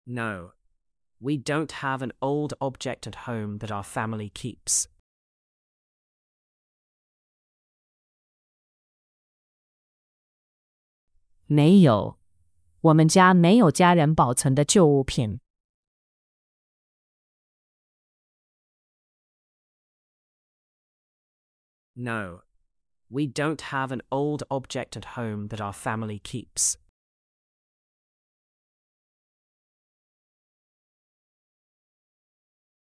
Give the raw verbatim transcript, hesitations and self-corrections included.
No, we don't have an old object at home that our family keeps. 没有，我们家没有家人保存的旧物品。 No, we don't have an old object at home that our family keeps.